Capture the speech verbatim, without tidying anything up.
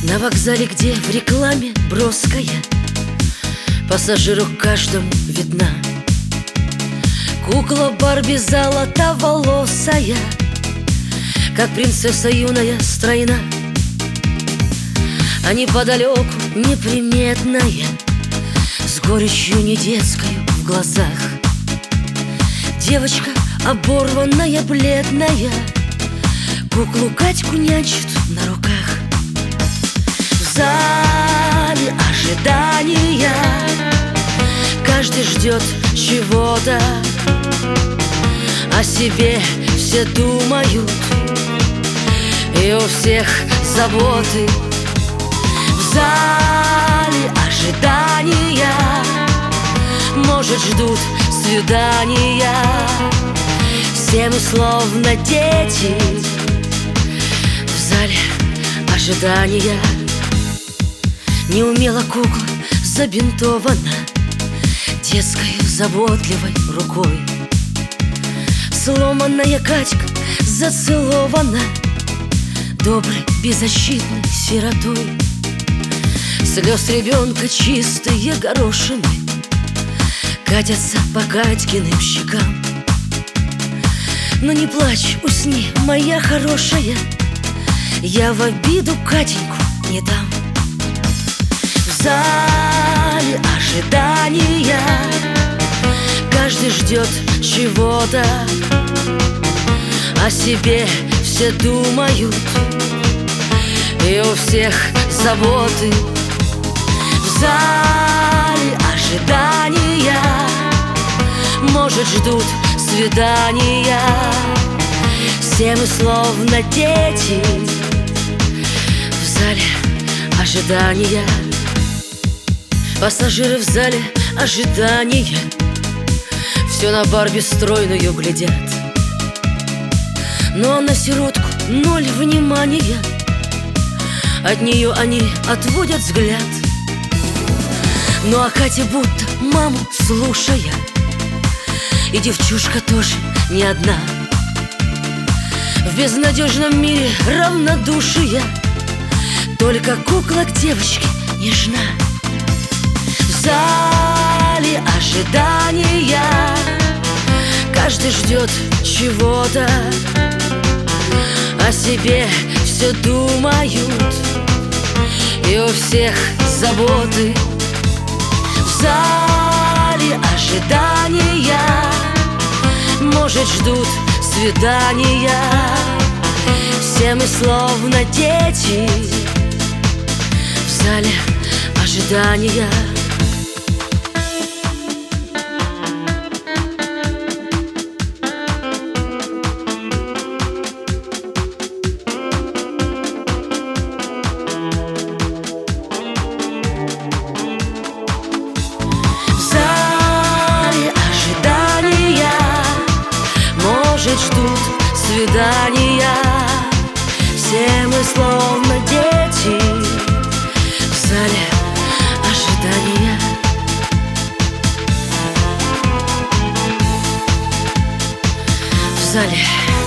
На вокзале, где в рекламе броская, пассажиру каждому видна кукла Барби золотоволосая, как принцесса юная стройна. А неподалеку неприметная, с горечью не детскою в глазах, девочка оборванная, бледная, куклу Катьку нянчит на руках. В зале ожидания каждый ждет чего-то, о себе все думают, и у всех заботы. В зале ожидания, может, ждут свидания, все мы словно дети. В зале ожидания неумело кукла забинтована детской заботливой рукой. Сломанная Катька зацелована доброй беззащитной сиротой. Слез ребенка чистые горошины катятся по Катькиным щекам. Но не плачь, усни, моя хорошая, я в обиду Катеньку не дам. В зале ожидания каждый ждет чего-то, о себе все думают, и у всех заботы. В зале ожидания, может, ждут свидания, все мы словно дети. В зале ожидания, пассажиры в зале ожидания все на Барби стройную глядят, но на сиротку ноль внимания, от нее они отводят взгляд. Ну а Катя будто маму слушая, и девчушка тоже не одна, в безнадежном мире равнодушия, только кукла к девочке нежна. В зале ожидания каждый ждет чего-то, о себе все думают, и у всех заботы. В зале ожидания, может, ждут свидания, все мы словно дети. В зале ожидания. Может, ждут свидания, все мы словно дети. В зале ожидания. В зале